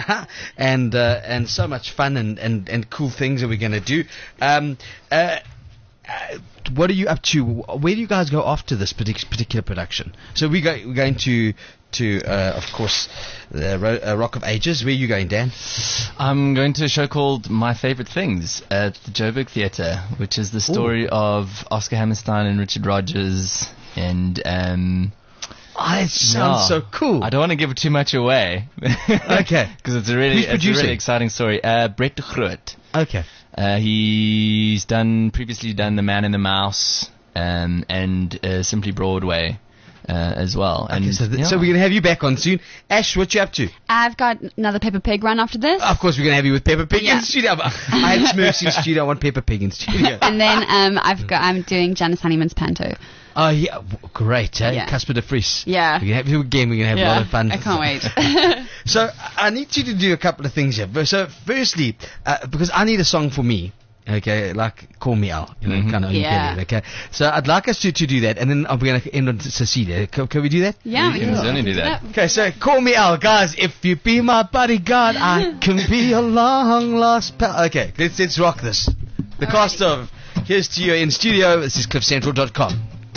and uh, and so much fun and, and, and cool things that we're going to do. Um, uh, uh, what are you up to? Where do you guys go after this partic- particular production? So we go, we're going to, to uh, of course, the Ro- uh, Rock of Ages. Where are you going, Dan? I'm going to a show called My Favorite Things at the Joburg Theatre, which is the story Ooh. of Oscar Hammerstein and Richard Rogers and... Um, Oh, it sounds no, so cool. I don't want to give too much away. Okay. Because it's a really, it's a really exciting story. Uh, Brett de Groot. Okay. Uh, he's done previously done The Man and the Mouse um, and uh, Simply Broadway uh, as well. Okay, and so, th- yeah. so we're going to have you back on soon. Ash, what you up to? I've got another Peppa Pig run after this. Of course, we're going to have you with Peppa Pig Yeah. in studio. I had Smurfs in studio. I want Peppa Pig in studio. And then um, I've got I'm doing Janice Honeyman's Panto. Oh, yeah. W- Great, eh? Yeah. Casper de Vries. Yeah. We're going to have you again. We're going to have Yeah, a lot of fun. I can't wait. So, I need you to do a couple of things here. So, firstly, uh, because I need a song for me. Okay, like Call Me Al, you know, Mhm. kind of. Yeah. Okay, so I'd like us to, to do that, and then I'm going to end on Cecilia. Can, can we do that? Yeah, we You can can certainly do do that. Okay, so Call Me Al, guys. If you be my bodyguard, I can be a long lost pal. Okay, let's let's rock this. The cast of Here's to You in studio. This is cliff central dot com.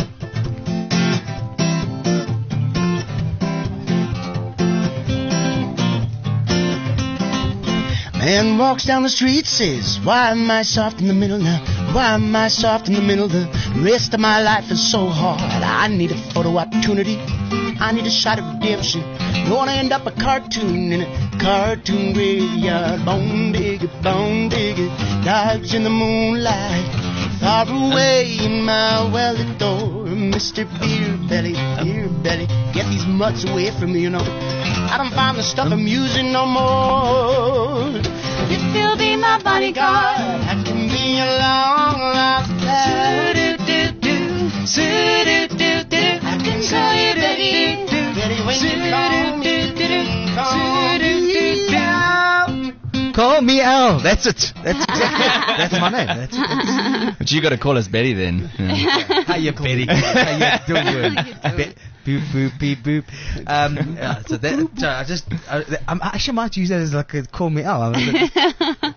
Man walks down the street, says, why am I soft in the middle now? Why am I soft in the middle? The rest of my life is so hard. I need a photo opportunity. I need a shot of redemption. Don't want to end up a cartoon in a cartoon graveyard. Bone digger, bone digger, dives in the moonlight. Far away in my well-lit door, Mister Beer Belly, Beer Belly, get these mutts away from me, you know. I don't find the stuff I'm using no more. If you'll be my bodyguard, I can be a long lost pal. Do-do-do-do, do-do-do-do, I can call you Betty. Betty, when you call me, call me Al. Call Me Al. That's it. That's exactly. That's my name. That's it. But you got to call us Betty then. Yeah. How you, Betty? How you doing? Be- boop boop beep boop. Um, yeah, so that, so I just, I, I actually might use that as like a Call Me Al. I mean,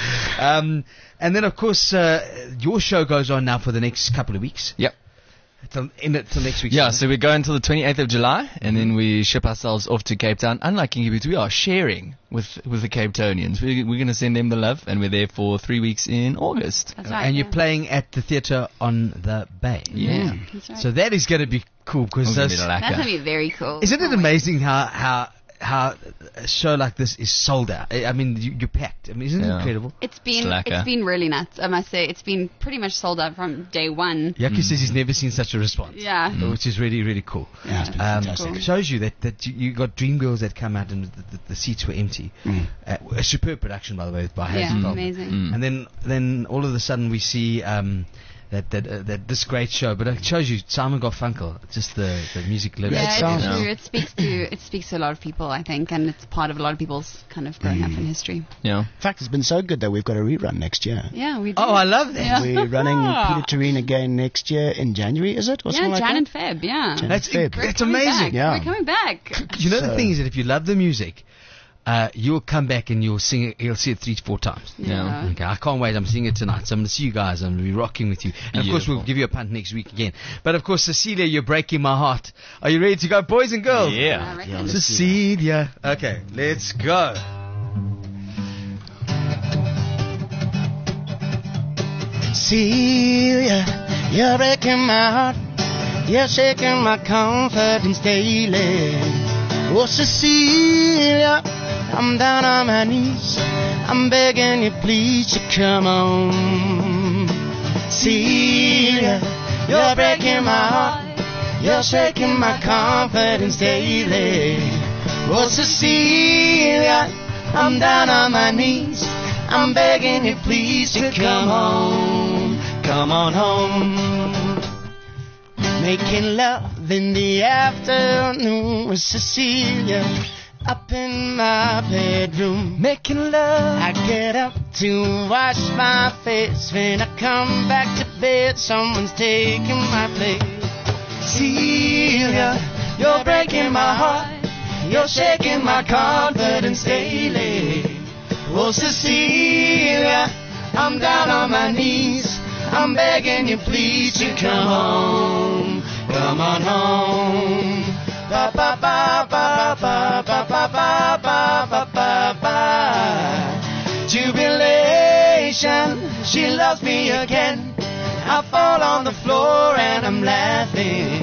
um, and then of course uh, your show goes on now for the next couple of weeks. Yep. Till, in it till next week. Yeah, so we go until the twenty-eighth of July, and then we ship ourselves off to Cape Town. Unlike Kinky Boots, we are sharing with with the Cape Townians. We, we're going to send them the love, and we're there for three weeks in August. That's right. And yeah. you're playing at the theatre on the Bay. Yeah. That's right. So that is going to be cool because We're gonna be the That's lacquer. gonna be very cool. isn't it Can't wait. amazing how how how a show like this is sold out? I I mean, you, you're packed. I mean, isn't it Yeah. incredible? It's been Slacker. it's been really nuts. I must say, it's been pretty much sold out from day one. Yaki says he's never seen such a response. Yeah. Uh, which is really, really cool. Yeah, it's been Um, fantastic. it shows you that, that you, you got dream girls that come out and the, the, the seats were empty. Mm. Uh, a superb production, by the way, by Yeah, Hazel Feldman. amazing. Mm. And then, then all of a sudden we see um, that that uh, that this great show, but it shows you Simon Garfunkel, just the, the music lives. Yeah, That it's sounds- true. It speaks to it speaks to a lot of people, I think, and it's part of a lot of people's kind of growing up in history. Yeah. In fact, it's been so good that we've got a rerun next year. Yeah, we do. Oh, I love that. Yeah. We're running Peter Terrine again next year in January, is it? Or Yeah, something like Jan that? and Feb. Yeah, Jan That's Feb. We're that's coming amazing. Back. Yeah. We're coming back. You know the So- thing is that if you love the music, uh, you'll come back and you'll sing it. You'll see it three to four times. Yeah. Okay, I can't wait. I'm seeing it tonight. So I'm going to see you guys. I'm going to be rocking with you. And of course, Beautiful. we'll give you a punt next week again. But of course, Cecilia, you're breaking my heart. Are you ready to go, boys and girls? I Yeah. reckon. Yeah, let's do Cecilia. Okay, let's go. Celia, you're breaking my heart. You're shaking my confidence daily. Oh, Cecilia, I'm down on my knees. I'm begging you, please, to come on. Celia, you're breaking my heart. You're shaking my confidence daily. Oh, Cecilia, I'm down on my knees. I'm begging you, please, to come home. Come on home. Making love in the afternoon with Cecilia up in my bedroom. Making love. I get up to wash my face. When I come back to bed, someone's taking my place. Celia, you're breaking my heart. You're shaking my confidence daily. Oh, Cecilia, I'm down on my knees. I'm begging you please to come home. Come on home. Ba ba ba ba ba ba ba ba ba ba ba ba. Jubilation, she loves me again. I fall on the floor and I'm laughing.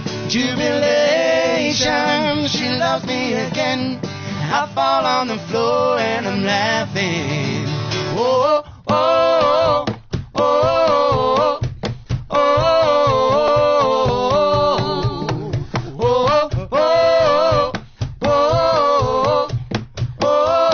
Jubilation, she loves me again. I fall on the floor and I'm laughing. Oh, oh, oh, oh, oh, oh, oh, oh,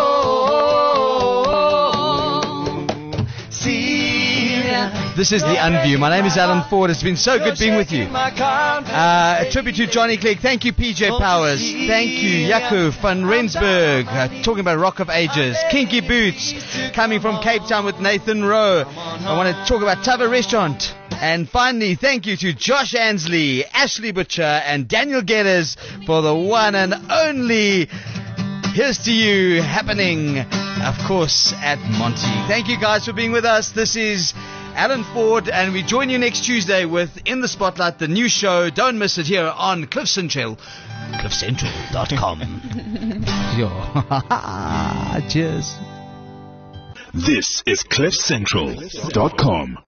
oh. See, This is The Unview. My name is Alan Ford. It's been so good being with you. Uh, a tribute to Johnny Clegg. Thank you, P J Powers. Thank you, Jaco van Rensburg. Uh, talking about Rock of Ages. Kinky Boots, coming from Cape Town with Nathan Rowe. I want to talk about Tava Restaurant. And finally, thank you to Josh Ansley, Ashley Butcher, and Daniel Geddes for the one and only Here's to You happening, of course, at Monty. Thank you guys for being with us. This is Alan Ford, and we join you next Tuesday with In the Spotlight, the new show. Don't miss it here on Cliff Central, cliff central dot com. Yo. Cheers. This is cliff central dot com.